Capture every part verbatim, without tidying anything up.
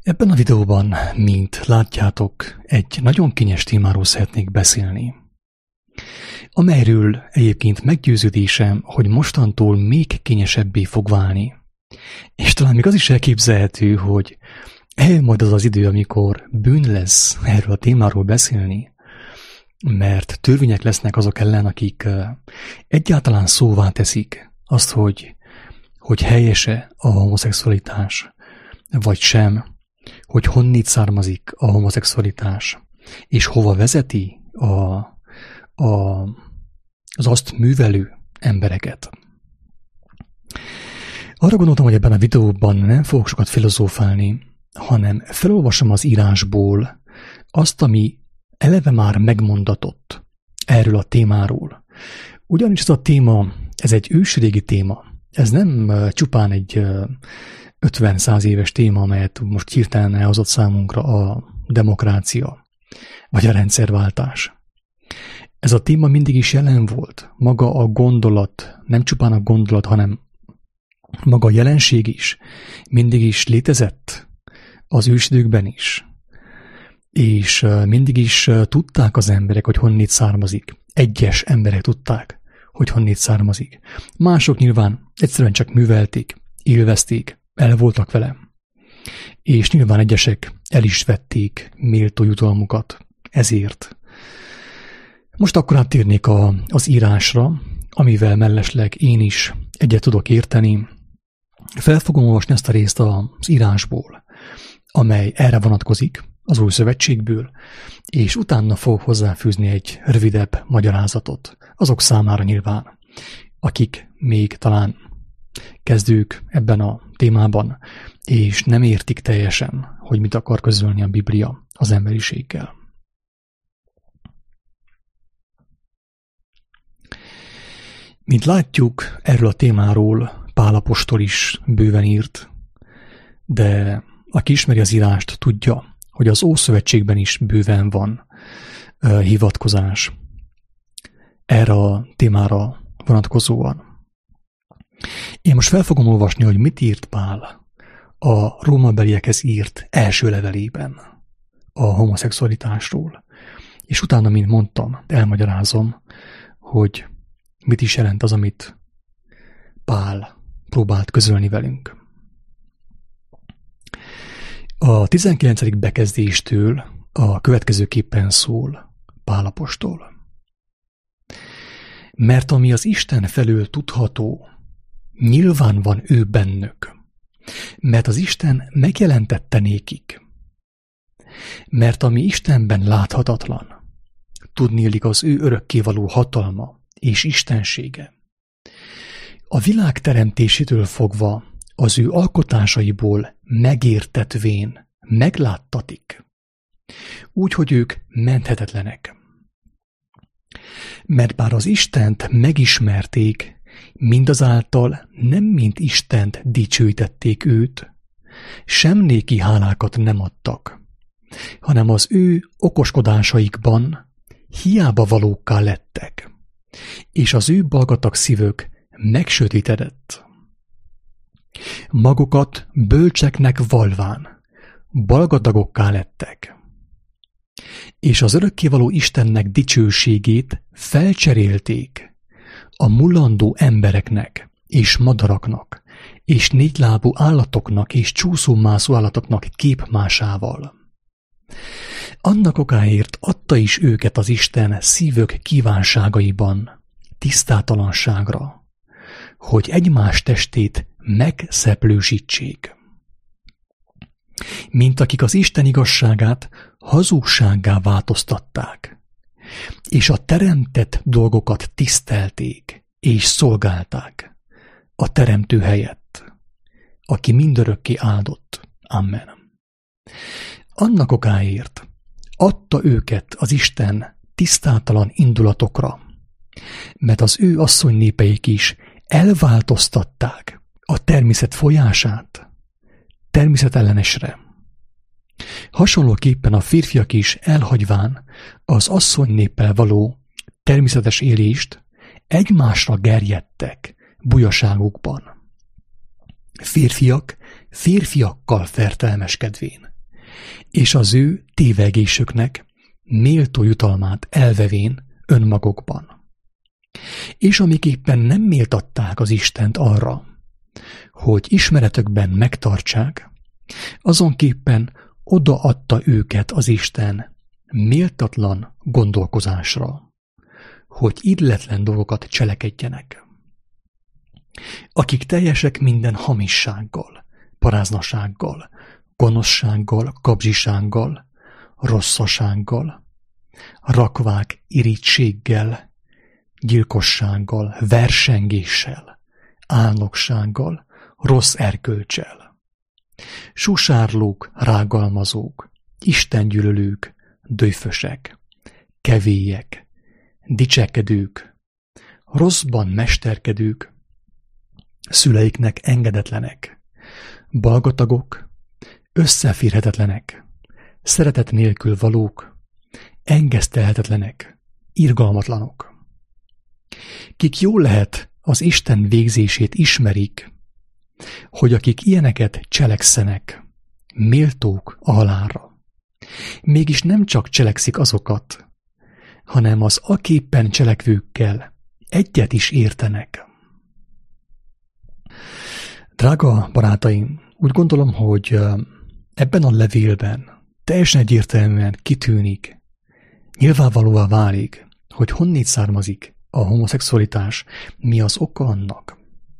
Ebben a videóban, mint látjátok, egy nagyon kényes témáról szeretnék beszélni, amelyről egyébként meggyőződésem, hogy mostantól még kényesebbé fog válni. És talán még az is elképzelhető, hogy eljön majd az az idő, amikor bűn lesz erről a témáról beszélni, mert törvények lesznek azok ellen, akik egyáltalán szóvá teszik azt, hogy, hogy helyese a homoszexualitás, vagy sem, hogy honnét származik a homoszexualitás, és hova vezeti a, a, az azt művelő embereket. Arra gondoltam, hogy ebben a videóban nem fogok sokat filozófálni, hanem felolvasom az írásból azt, ami eleve már megmondatott erről a témáról. Ugyanis ez a téma, ez egy ősrégi téma. Ez nem csupán egy ötven-száz éves téma, amelyet most hirtelen elhozott számunkra a demokrácia, vagy a rendszerváltás. Ez a téma mindig is jelen volt. Maga a gondolat, nem csupán a gondolat, hanem maga a jelenség is mindig is létezett az ősidőkben is. És mindig is tudták az emberek, hogy honnét származik. Egyes emberek tudták, hogy honnét származik. Mások nyilván egyszerűen csak művelték, élvezték, el voltak vele. És nyilván egyesek el is vették méltó jutalmukat ezért. Most akkor áttérnék a, az írásra, amivel mellesleg én is egyet tudok érteni. Fel fogom olvasni ezt a részt az írásból, amely erre vonatkozik, az Új Szövetségből, és utána fogok hozzáfűzni egy rövidebb magyarázatot, azok számára nyilván, akik még talán kezdők ebben a témában, és nem értik teljesen, hogy mit akar közölni a Biblia az emberiséggel. Mint látjuk, erről a témáról Pál apostol is bőven írt, de aki ismeri az írást, tudja, hogy az Ószövetségben is bőven van uh, hivatkozás erre a témára vonatkozóan. Én most fel fogom olvasni, hogy mit írt Pál a rómabeliekhez írt első levelében a homoszexualitásról. És utána, mint mondtam, elmagyarázom, hogy mit is jelent az, amit Pál próbált közölni velünk. A tizenkilencedik bekezdéstől a következőképpen szól Pál apostol. Mert ami az Isten felől tudható, nyilván van ő bennük, mert az Isten megjelentette nékik. Mert ami Istenben láthatatlan, tudniillik az ő örökkévaló hatalma és istensége. A világ teremtésétől fogva az ő alkotásaiból megértetvén megláttatik, úgy, hogy ők menthetetlenek. Mert bár az Istent megismerték, mindazáltal nem mint Istent dicsőítették őt, sem néki hálákat nem adtak, hanem az ő okoskodásaikban hiába valókká lettek, és az ő balgatag szívük megsötétedett. Magukat bölcseknek valván, balgadagokká lettek, és az örökkévaló Istennek dicsőségét felcserélték a mullandó embereknek és madaraknak, és négylábú állatoknak és csúszómászó állatoknak képmásával. Annak okáért adta is őket az Isten szívük kívánságaiban, tisztátalanságra, hogy egymás testét megszeplősítsék. Mint akik az Isten igazságát hazugsággá változtatták, és a teremtett dolgokat tisztelték és szolgálták a teremtő helyett, aki mindörökké áldott. Amen. Annak okáért adta őket az Isten tisztátalan indulatokra, mert az ő asszony népeik is elváltoztatták a természet folyását természetellenesre. Hasonlóképpen a férfiak is elhagyván az asszony néppel való természetes élést egymásra gerjedtek bujaságukban. Férfiak férfiakkal fertelmeskedvén. és az ő tévegésüknek méltó jutalmát elvevén önmagukban. És amiképpen nem méltatták az Istent arra, hogy ismeretükben megtartsák, azonképpen odaadta őket az Isten méltatlan gondolkozásra, hogy illetlen dolgokat cselekedjenek. Akik teljesek minden hamissággal, paráznasággal, gonoszsággal, kapzsisággal, rosszasággal, rakvák irítséggel, gyilkossággal, versengéssel, álnoksággal, rossz erkölcsel. Susárlók, rágalmazók, istengyűlölők, döjfösek, kevélyek, dicsekedők, rosszban mesterkedők, szüleiknek engedetlenek, balgatagok, összeférhetetlenek, szeretet nélkül valók, engesztelhetetlenek, irgalmatlanok. Kik jól lehet az Isten végzését ismerik, hogy akik ilyeneket cselekszenek, méltók a halálra. Mégis nem csak cselekszik azokat, hanem az aképpen cselekvőkkel egyet is értenek. Drága barátaim, úgy gondolom, hogy ebben a levélben teljesen egyértelműen kitűnik, nyilvánvalóvá válik, hogy honnét származik a homoszexualitás, mi az oka annak.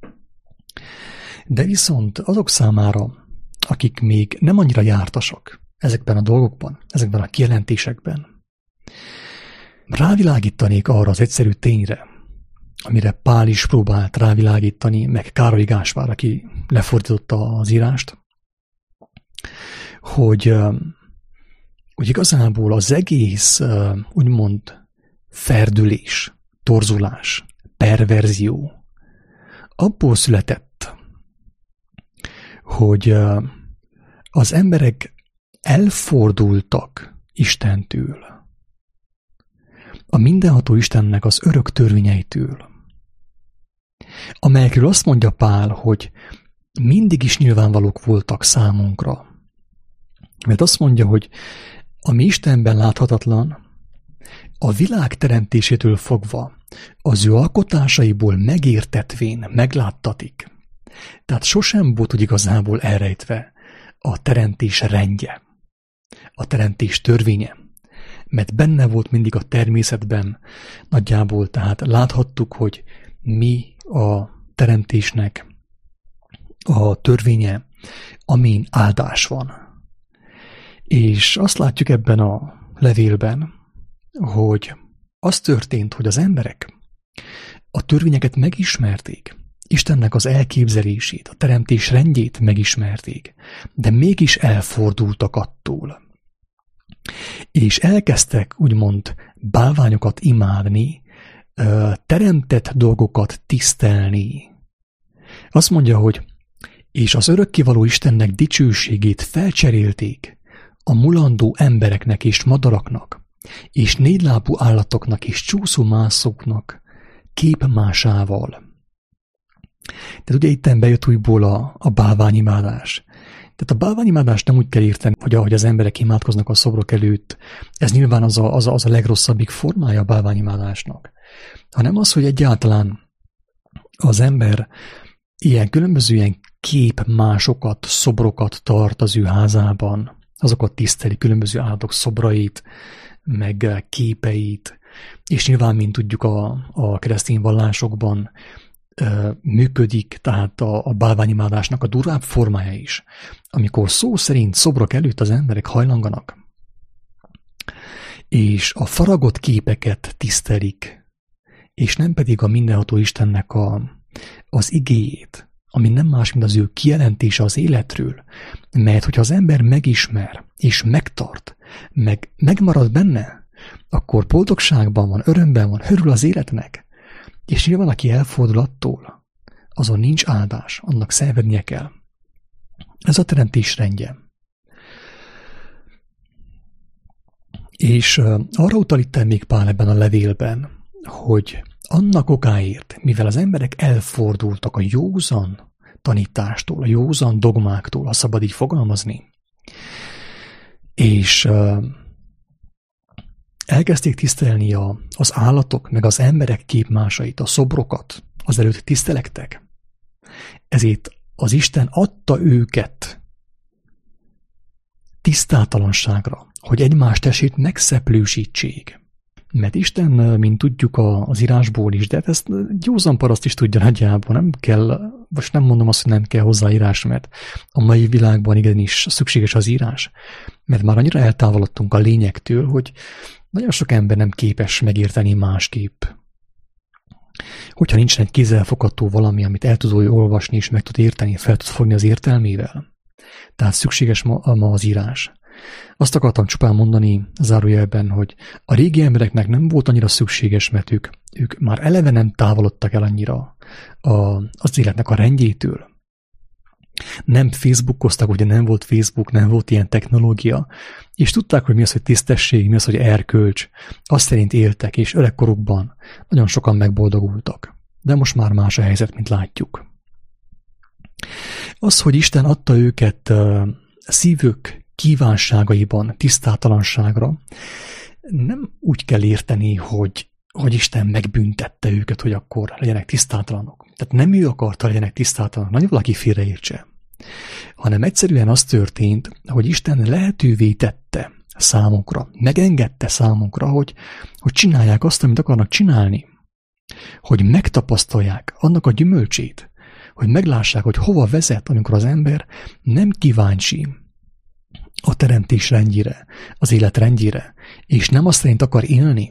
De viszont azok számára, akik még nem annyira jártasak ezekben a dolgokban, ezekben a kijelentésekben, rávilágítanék arra az egyszerű tényre, amire Pál is próbált rávilágítani, meg Károly Gáspár, aki lefordította az írást, hogy, hogy igazából az egész úgymond ferdülés, torzulás, perverzió abból született, hogy az emberek elfordultak Istentől, a mindenható Istennek az örök törvényeitől, amelyekről azt mondja Pál, hogy mindig is nyilvánvalók voltak számunkra. Mert azt mondja, hogy ami Istenben láthatatlan, a világ teremtésétől fogva az ő alkotásaiból megértetvén megláttatik. Tehát sosem volt úgy igazából elrejtve a teremtés rendje, a teremtés törvénye, mert benne volt mindig a természetben nagyjából, tehát láthattuk, hogy mi a teremtésnek a törvénye, amin áldás van. És azt látjuk ebben a levélben, hogy az történt, hogy az emberek a törvényeket megismerték, Istennek az elképzelését, a teremtés rendjét megismerték, de mégis elfordultak attól. És elkezdtek úgymond bálványokat imádni, teremtett dolgokat tisztelni. Azt mondja, hogy és az örökkévaló Istennek dicsőségét felcserélték a mulandó embereknek és madaraknak, és négylábú állatoknak és csúszómászóknak képmásával. Tehát ugye itten bejött újból a, a bálványimádás. Tehát a bálványimádást nem úgy kell érteni, hogy ahogy az emberek imádkoznak a szobrok előtt, ez nyilván az a, az a, az a legrosszabbik formája a bálványimádásnak, hanem az, hogy egyáltalán az ember ilyen különböző ilyen képmásokat, szobrokat tart az ő házában, azokat tiszteli, különböző állatok szobrait, meg képeit, és nyilván, mint tudjuk, a, a keresztény vallásokban ö, működik, tehát a, a bálványimádásnak a durvább formája is, amikor szó szerint szobrok előtt az emberek hajlanganak, és a faragott képeket tisztelik, és nem pedig a mindenható Istennek a, az igéjét, ami nem más, mint az ő kijelentése az életről, mert hogyha az ember megismer, és megtart, meg megmarad benne, akkor boldogságban van, örömben van, örül az életnek, és nyilván, aki elfordul attól, azon nincs áldás, annak szenvednie kell. Ez a teremtés rendje. És arra utal itt még Pál ebben a levélben, hogy annak okáért, mivel az emberek elfordultak a józan tanítástól, a józan dogmáktól, ha szabad így fogalmazni, És uh, elkezdték tisztelni a, az állatok, meg az emberek képmásait, a szobrokat, az előtt tisztelektek. Ezért az Isten adta őket tisztátalanságra, hogy egymás testét megszeplősítsék. Mert Isten, mint tudjuk az írásból is, de hát ezt józan paraszt is tudja nagyjából, nem kell, most nem mondom azt, hogy nem kell hozzá írás, mert a mai világban igenis szükséges az írás, mert már annyira eltávolodtunk a lényektől, hogy nagyon sok ember nem képes megérteni másképp. Hogyha nincsen egy kézzelfogható valami, amit el tud olvasni és meg tud érteni, fel tud fogni az értelmével. Tehát szükséges ma, ma az írás. Azt akartam csupán mondani zárójelben, hogy a régi embereknek nem volt annyira szükséges, mert ők, ők már eleve nem távolodtak el annyira a, az életnek a rendjétől. Nem Facebookoztak, ugye nem volt Facebook, nem volt ilyen technológia, és tudták, hogy mi az, hogy tisztesség, mi az, hogy erkölcs. Azt szerint éltek, és öregkorukban nagyon sokan megboldogultak. De most már más a helyzet, mint látjuk. Az, hogy Isten adta őket uh, szívük kívánságaiban tisztátalanságra, nem úgy kell érteni, hogy, hogy Isten megbüntette őket, hogy akkor legyenek tisztátalanok. Tehát nem ő akarta, legyenek tisztátalanok, nagyon valaki félreértse, hanem egyszerűen az történt, hogy Isten lehetővé tette számukra, megengedte számukra, hogy, hogy csinálják azt, amit akarnak csinálni, hogy megtapasztalják annak a gyümölcsét, hogy meglássák, hogy hova vezet, amikor az ember nem kíváncsi a teremtés rendjére, az élet rendjére, és nem azt szerint akar élni.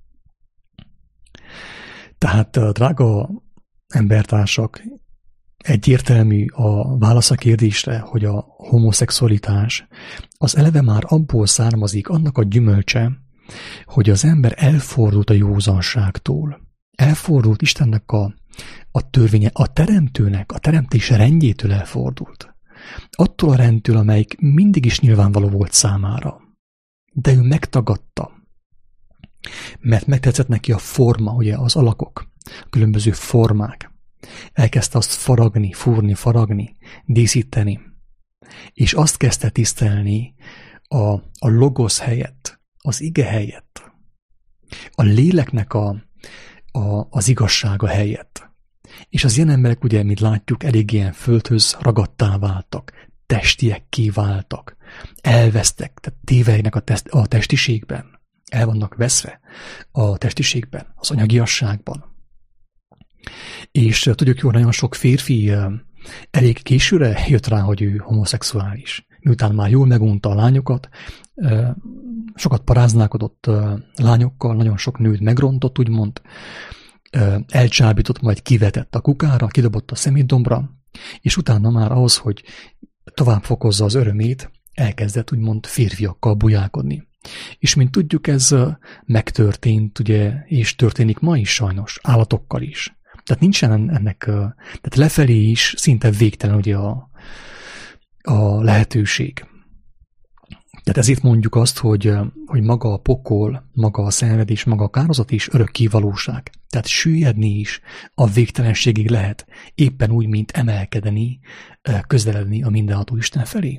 Tehát, drága embertársak, egyértelmű a válasz a kérdésre, hogy a homoszexualitás az eleve már abból származik, annak a gyümölcse, hogy az ember elfordult a józanságtól. Elfordult Istennek a, a törvénye, a teremtőnek, a teremtés rendjétől elfordult. Attól a rendtől, amelyik mindig is nyilvánvaló volt számára. De ő megtagadta, mert megtetszett neki a forma, ugye az alakok, a különböző formák. Elkezdte azt faragni, fúrni, faragni, díszíteni. És azt kezdte tisztelni a, a logosz helyett, az ige helyett, a léleknek a, a, az igazsága helyett. És az ilyen emberek, ugye, mint látjuk, elég ilyen földhöz ragadtá váltak, testiekké váltak, elvesztek, tehát tévejnek a, test, a testiségben, el vannak veszve a testiségben, az anyagiasságban. És tudjuk jól, nagyon sok férfi elég későre jött rá, hogy ő homoszexuális. Miután már jól megunta a lányokat, sokat paráználkodott lányokkal, nagyon sok nőt megrontott, úgymond, elcsábított, majd kivetett a kukára, kidobott a szemétdombra, és utána már ahhoz, hogy tovább fokozza az örömét, elkezdett úgymond férfiakkal bujálkodni. És mint tudjuk, ez megtörtént, ugye, és történik ma is sajnos, állatokkal is. Tehát nincsen ennek, tehát lefelé is szinte végtelen ugye a, a lehetőség. Tehát ezért mondjuk azt, hogy, hogy maga a pokol, maga a szenvedés, maga a kározat is örökké valóság. Tehát süllyedni is a végtelenségig lehet, éppen úgy, mint emelkedni, közeledni a mindenható Isten felé.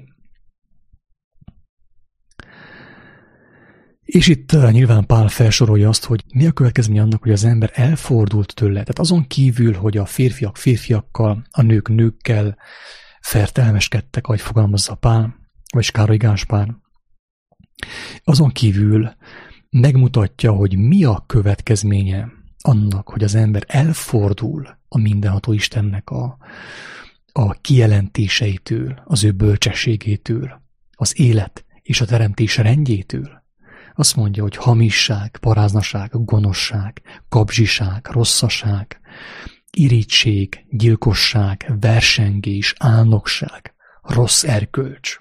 És itt nyilván Pál felsorolja azt, hogy mi a következmény annak, hogy az ember elfordult tőle. Tehát azon kívül, hogy a férfiak férfiakkal, a nők nőkkel fertelmeskedtek, ahogy fogalmazza Pál, vagy Károly Gáspár, azon kívül megmutatja, hogy mi a következménye annak, hogy az ember elfordul a mindenható Istennek a, a kijelentéseitől, az ő bölcsességétől, az élet és a teremtés rendjétől. Azt mondja, hogy hamisság, paráznaság, gonoszság, kapzsiság, rosszaság, irigység, gyilkosság, versengés, álnokság, rossz erkölcs,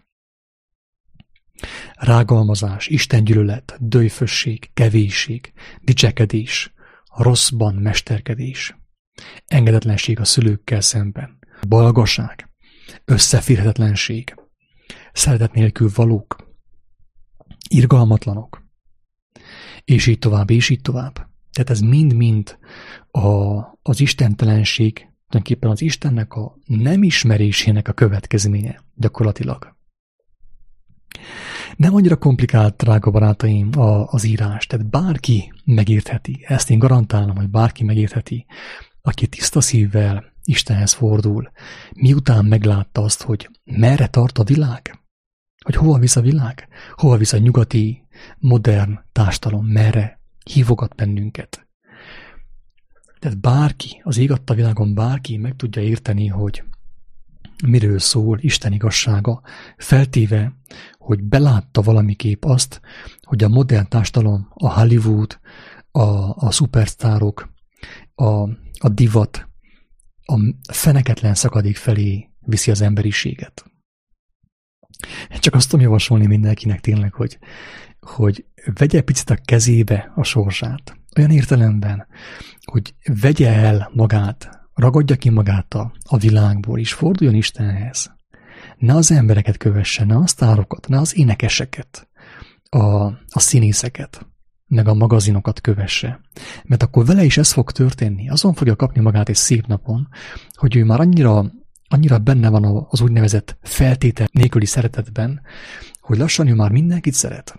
rágalmazás, istengyűlölet, döjfösség, kevésség, dicsekedés, rosszban mesterkedés, engedetlenség a szülőkkel szemben, balgaság, összeférhetetlenség, szeretet nélkül valók, irgalmatlanok, és így tovább, és így tovább. Tehát ez mind-mind a, az istentelenség, tulajdonképpen az Istennek a nem ismerésének a következménye gyakorlatilag. Nem annyira komplikált, drága barátaim, a, az írás. Tehát bárki megértheti. Ezt én garantálom, hogy bárki megértheti, aki tiszta szívvel Istenhez fordul, miután meglátta azt, hogy merre tart a világ, hogy hova visz a világ, hova visz a nyugati, modern társadalom, merre hívogat bennünket. Tehát bárki, az ég adta világon bárki meg tudja érteni, hogy miről szól Isten igazsága, feltéve, hogy belátta valamiképp azt, hogy a modern társadalom, a Hollywood, a, a szupersztárok, a, a divat, a feneketlen szakadék felé viszi az emberiséget. Csak azt tudom javasolni mindenkinek tényleg, hogy, hogy vegye picit a kezébe a sorsát. Olyan értelemben, hogy vegye el magát, ragadja ki magát a, a világból, és forduljon Istenhez. Ne az embereket kövesse, ne a sztárokat, ne az énekeseket, a, a színészeket, meg a magazinokat kövesse. Mert akkor vele is ez fog történni. Azon fogja kapni magát egy szép napon, hogy ő már annyira, annyira benne van az úgynevezett feltétel nélküli szeretetben, hogy lassan ő már mindenkit szeret.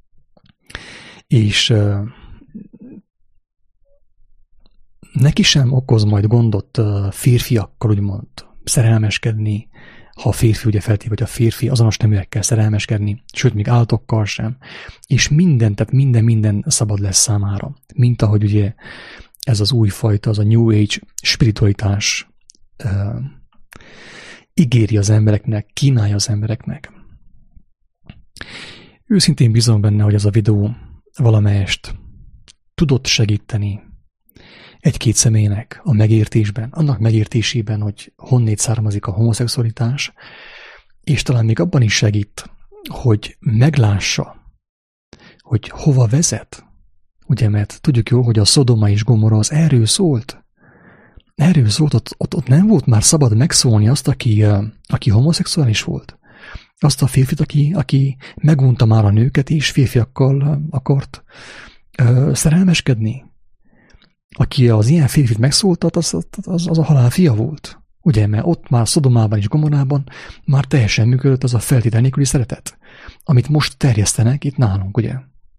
És uh, neki sem okoz majd gondot uh, férfiakkal, úgymond szerelmeskedni, ha a férfi ugye feltéve, hogy a férfi azonos neműekkel szerelmeskedni, sőt, még állatokkal sem. És minden, tehát minden, minden szabad lesz számára. Mint ahogy ugye ez az új fajta, az a New Age spiritualitás uh, ígéri az embereknek, kínálja az embereknek. Őszintén bízom benne, hogy ez a videó valamelyest tudott segíteni egy-két személynek a megértésben, annak megértésében, hogy honnét származik a homoszexualitás, és talán még abban is segít, hogy meglássa, hogy hova vezet. Ugye, mert tudjuk jól, hogy a Szodoma és Gomorra az erről szólt. Erről szólt, ott, ott, ott nem volt már szabad megszólni azt, aki, aki homoszexuális volt. Azt a férfit, aki, aki megunta már a nőket, és férfiakkal akart ö, szerelmeskedni. Aki az ilyen férfit megszóltat, az, az, az a halál fia volt. Ugye, mert ott már Szodomában és Gomorrában már teljesen működött az a feltétel nélküli szeretet, amit most terjesztenek itt nálunk, ugye.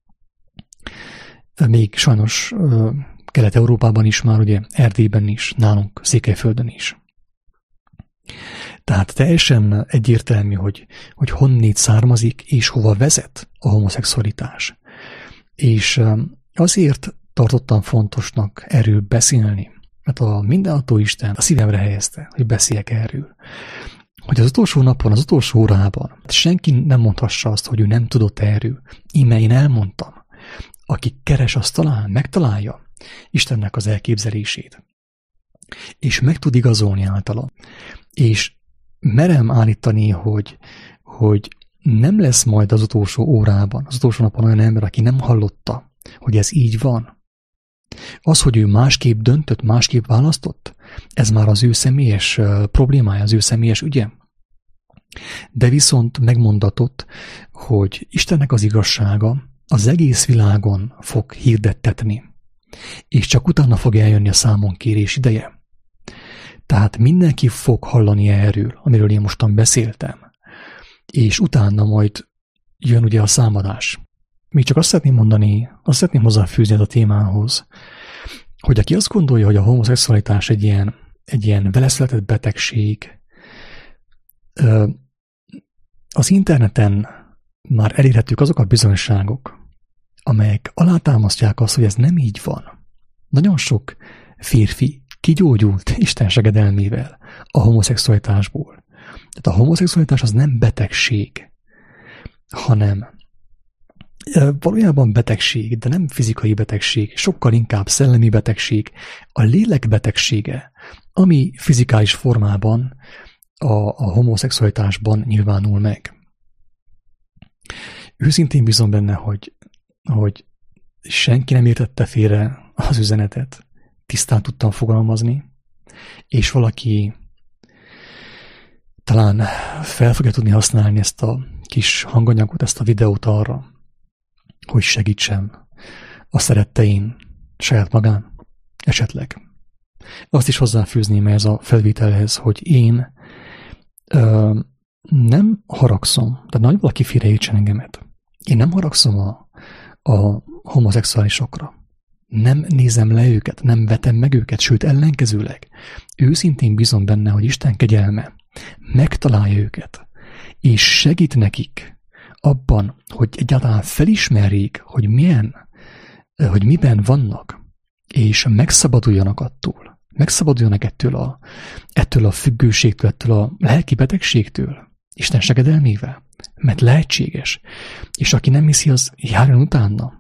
Még sajnos ö, Kelet-Európában is már, ugye, Erdélyben is, nálunk Székelyföldön is. Tehát teljesen egyértelmű, hogy, hogy honnét származik és hova vezet a homoszexualitás. És azért tartottam fontosnak erről beszélni, mert a mindenható Isten a szívemre helyezte, hogy beszéljek erről. Hogy az utolsó napon, az utolsó órában senki nem mondhassa azt, hogy ő nem tudott erről. Íme én elmondtam. Aki keres, azt talál, megtalálja Istennek az elképzelését. És meg tud igazolni általa. És merem állítani, hogy, hogy nem lesz majd az utolsó órában, az utolsó napon olyan ember, aki nem hallotta, hogy ez így van. Az, hogy ő másképp döntött, másképp választott, ez már az ő személyes problémája, az ő személyes ügye. De viszont megmondatott, hogy Istennek az igazsága az egész világon fog hirdettetni, és csak utána fog eljönni a számonkérés ideje. Tehát mindenki fog hallani erről, amiről én mostan beszéltem. És utána majd jön ugye a számadás. Még csak azt szeretném mondani, azt szeretném hozzáfűzni a témához, hogy aki azt gondolja, hogy a homoszexualitás egy ilyen, egy ilyen veleszületett betegség, az interneten már elérhetők azok a bizonyságok, amelyek alátámasztják azt, hogy ez nem így van. Nagyon sok férfi kigyógyult Isten segedelmével a homoszexualitásból. Tehát a homoszexualitás az nem betegség, hanem valójában betegség, de nem fizikai betegség, sokkal inkább szellemi betegség, a lélek betegsége, ami fizikális formában a, a homoszexualitásban nyilvánul meg. Őszintén bízom benne, hogy, hogy senki nem értette félre az üzenetet, tisztán tudtam fogalmazni, és valaki talán fel fogja tudni használni ezt a kis hanganyagot, ezt a videót arra, hogy segítsem a szerettein saját magán, esetleg. Azt is hozzáfűzném ez a felvételhez, hogy én ö, nem haragszom, de nagy valaki félreértsen engemet. Én nem haragszom a, a homoszexuálisokra. Nem nézem le őket, nem vetem meg őket, sőt ellenkezőleg. Őszintén bízom benne, hogy Isten kegyelme megtalálja őket, és segít nekik abban, hogy egyáltalán felismerjék, hogy milyen, hogy miben vannak, és megszabaduljanak attól. Megszabaduljanak ettől a, ettől a függőségtől, ettől a lelki betegségtől, Isten segedelmével, mert lehetséges. És aki nem hiszi, az járjon utána.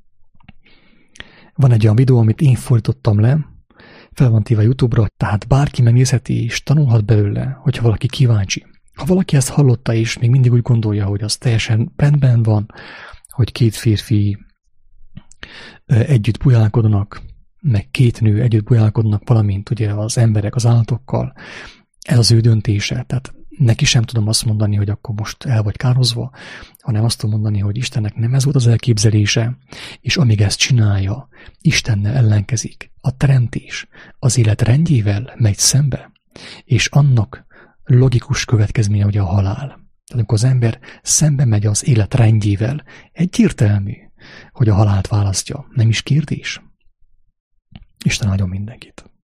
Van egy olyan videó, amit én fordítottam le, fel van téve YouTube-ra, tehát bárki megnézheti és tanulhat belőle, hogyha valaki kíváncsi. Ha valaki ezt hallotta és még mindig úgy gondolja, hogy az teljesen rendben van, hogy két férfi együtt bujálkodnak, meg két nő együtt bujálkodnak, valamint ugye az emberek az állatokkal, ez az ő döntése. Tehát neki sem tudom azt mondani, hogy akkor most el vagy kározva, hanem azt tudom mondani, hogy Istennek nem ez volt az elképzelése, és amíg ezt csinálja, Istennel ellenkezik. A teremtés az élet rendjével megy szembe, és annak logikus következménye ugye a halál. Tehát amikor az ember szembe megy az élet rendjével, egyértelmű, hogy a halált választja. Nem is kérdés. Isten áldjon mindenkit.